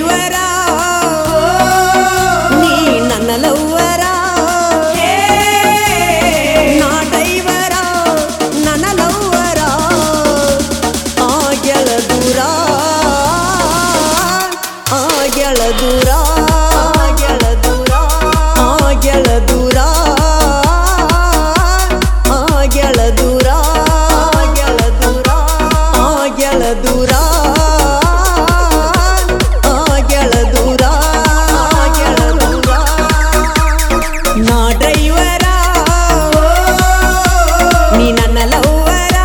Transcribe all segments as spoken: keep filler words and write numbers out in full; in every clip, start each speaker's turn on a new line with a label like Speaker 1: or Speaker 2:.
Speaker 1: driver ನೀ ನನ್ನ ಲವ್ವರ ನಾ ಡ್ರೈವರ ನನ್ನ ಲವ್ವರ ಆಗ್ಯಳ ದೂರ ಆಗ್ಯಳ ದೂರ ಆಗ್ಯಳ ದೂರ ಆಗ್ಯಳ ದೂರ ಆಗ್ಯಳ ದೂರ ಆಗ್ಯಳ ದೂರ ಆಗ್ಯಳ ದೂರ ಆಗ್ಯಳ ದೂರ ಆಗ್ಯಳ ದೂರ ನಾ ಡ್ರೈವರ ನೀ ನನ್ನ ಲವ್ವರ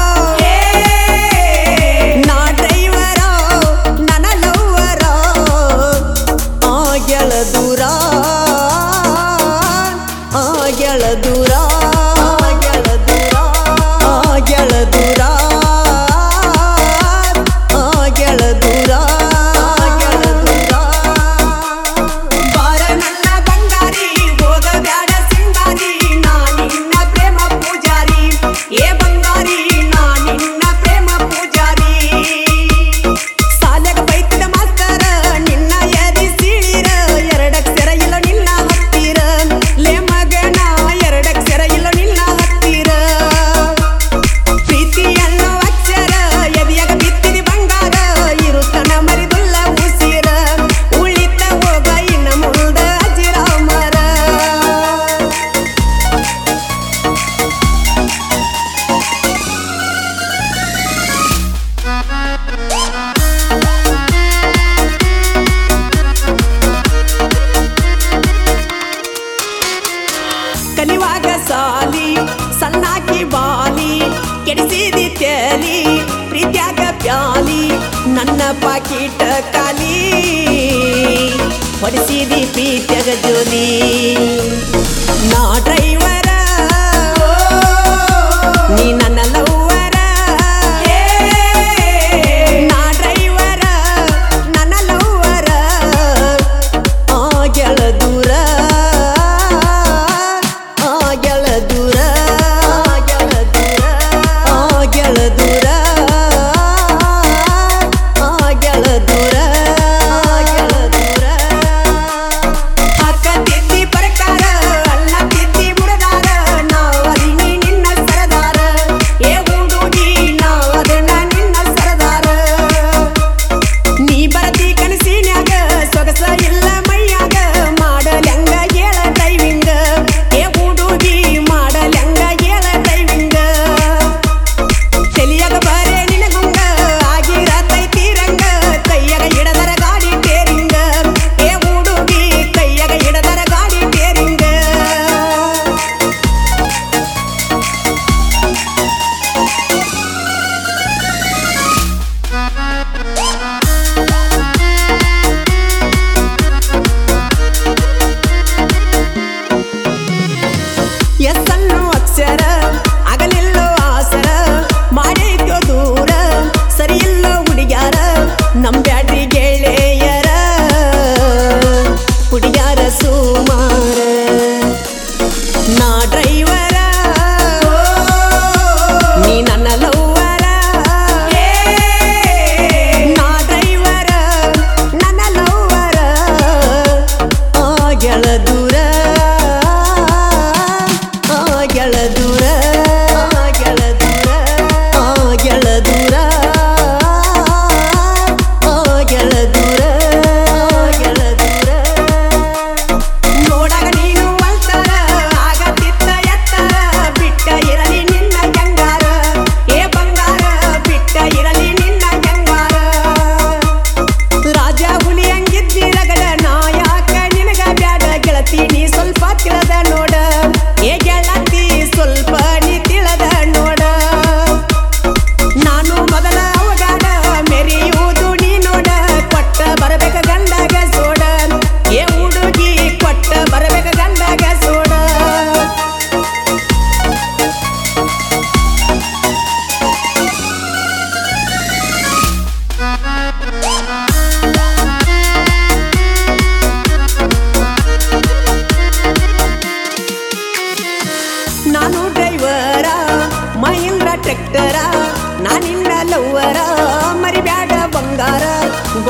Speaker 1: ನಾ ಡ್ರೈವರ ನನ್ನ ಲವ್ವರ ಆಗ್ಯಳ ದೂರ ಆಗ್ಯಳ ದೂರ ಆಗ್ಯಳ ದೂರ ಆಗ್ಯಳ ದೂರ ಆಗ್ಯಳ ದೂರ ಆಗ್ಯಳ ದೂರ ಬಾರ ನನ್ನ ಬಂಗಾರಿ ಹೋಗಬ್ಯಾಡ ಸಿಂಗಾರಿ ನಾ ನಿನ್ನ ಪ್ರೇಮ ಪೂಜಾರಿ ಏ ಬಂಗಾರಿ ನಾ ನಿನ್ನ ಪ್ರೇಮ ಪೂಜಾರಿ ಸಾಲ್ಯಾಗ ಬೈತಿದ ಮಾಸ್ತರ ನಿನ್ನ ಎದಿ ಸೀಳಿರ ಎರಡಕ್ಷರ ಇಲ್ಲ ನಿನ್ನ ಹತ್ತಿರ ಲೇ ಮಗನ ಎರಡಕ್ಷರ ಇಲ್ಲ ನಿನ್ನ ಹತ್ತಿರ ಪ್ರೀತಿ ಅನ್ನೋ ಅಕ್ಷರ ಎದಿಯಾಗ ಬಿತ್ತಿದಿ ಬಂಗಾರ ಇರುತ್ತನ ಮರಿದುಲ್ಲ ಉಸಿರ ಉಳಿತ ಹೋಗ ಇನ್ನ ಮುಂದ ಅಜಿರಾಮರ ಕಲಿವಾಗ ಸಾಲಿ ಸಣ್ಣಾಕಿ ಬಾಲಿ ಕೆಡಿಸಿದಿ ತೇಲಿ ಪ್ರೀತ್ಯಾಗ ಪ್ಯಾಲಿ ನನ್ನ ಪಾಕಿಟ ಕಾಲಿ ಹೊಡಿಸಿದಿ ಪ್ರೀತ್ಯಾಗ ಜೋಲಿ ನಾ ಡ್ರೈವರ ನೀ ನನ್ನ ಲವ್ವರ ನಾ ಡ್ರೈವರ ನನ್ನ ಲವ್ವರ ಆಗ್ಯಳ ದೂರ ಆಗ್ಯಳ ದೂರ ಆಗ್ಯಳ ದೂರ ಆಗ್ಯಳ ದೂರ ಆಗ್ಯಳ ದೂರ ಆಗ್ಯಳ ದೂರ ಅಕ್ಕ ತಿದ್ದಿ ಪ್ರಕಾರ ಅಲ್ಲ ತಿದ್ದಿ ಬುಡ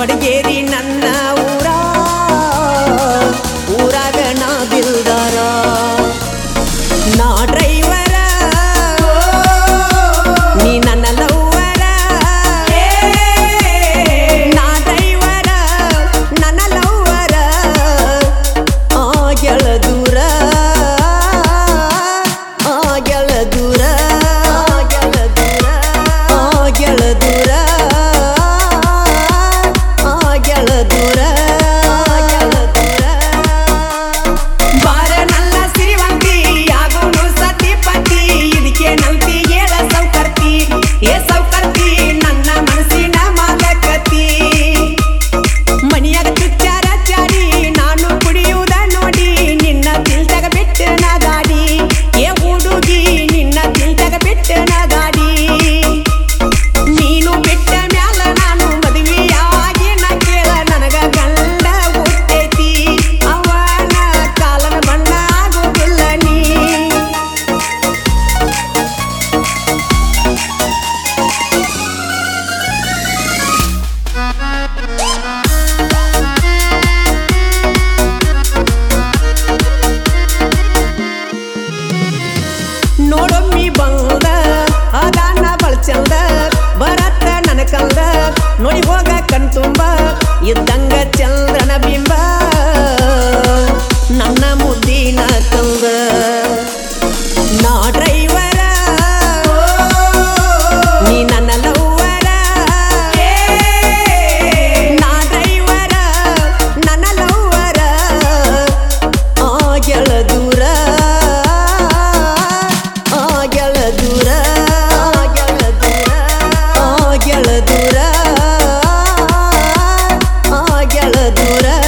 Speaker 1: ಕೊಡಗೇರಿ ನನ್ನ ಊರ ಊರಾಗ ನಾ ದಿಲ್ದಾರ ನಾ ಡ್ರೈವರ ನೀ ನನ್ನ ಲವ್ವರ ನಾ ಡ್ರೈವರ ನನ್ನ ಲವ್ವರ ಆ ಗೆಳ ದೂರ ಆ ಗೆಳ ದೂರ ಆ ಗೆಳ ದೂರ ಆ ಗೆಳ ದೂರ ಆ ಗೆಳ ದೂರ ಆ ಗೆಳ ದೂರ ಬಾರ ನನ್ನ ಸಿರಿವಂತಿ ಆಗೋನು ಸತಿಪತಿ ಇದಕ್ಕೆ ನಂತಿ ಏಳ ಸೌಕರ್ತಿ ಏ ಸೌಕರ್ತಿ ನನ್ನ ಮನಸ್ಸಿನ ಮಾಲಕತಿ ಮನಿಯಾಗ ಚುಚ್ಚಾರ ಚಾಡಿ ನಾನು ಕುಡಿಯುವುದ ನೋಡಿ ನಿನ್ನ ತಿಲ್ತಾಗ ಬಿಟ್ಟು ನಾ ಗಾಡಿ ಏ ಹುಡುಗಿ ನಿನ್ನ ತಿಲ್ತಾಗ ಬಿಟ್ಟು ನಾ ಗಾಡಿ ನೀನು ಬಿಟ್ಟ ಮ್ಯಾಲ ನಾನು ಮದುವೆಯಾಗಿ ನಾ ಕೇಳ ನನಗ ಗಂಡ ಹುಟ್ಟೈತಿ ಅವನ ಕಾಲನ ಬಣ್ಣ ಆಗುವುದಿಲ್ಲ ನೀ ನೋಡೊಮ್ಮಿ ಬಂದ ಅದಾನ ಬಳ ಚಂದ ಬರತ್ತ ನನ್ನ ಕಂದ ನೋಡಿ ಹೋಗ ಕಣ್ ತುಂಬ ಇದ್ದಂಗ ಚಂದ್ರನ ಬಿಂಬ ನನ್ನ ಮುದ್ದಿನ ಕಂದ ನಾ ಡ್ರೈವರ ನೀ ನನ್ನ ಲವ್ವರ ನಾ ಡ್ರೈವರ ನನ್ನ ಲವ್ವರ ಆ ಗೆಳ ದೂರ ಆ ಗೆಳ ದೂರ ಆ ಗೆಳ ದೂರ ಆ ಗೆಳ ದೂರ ಆ ಗೆಳ ದೂರ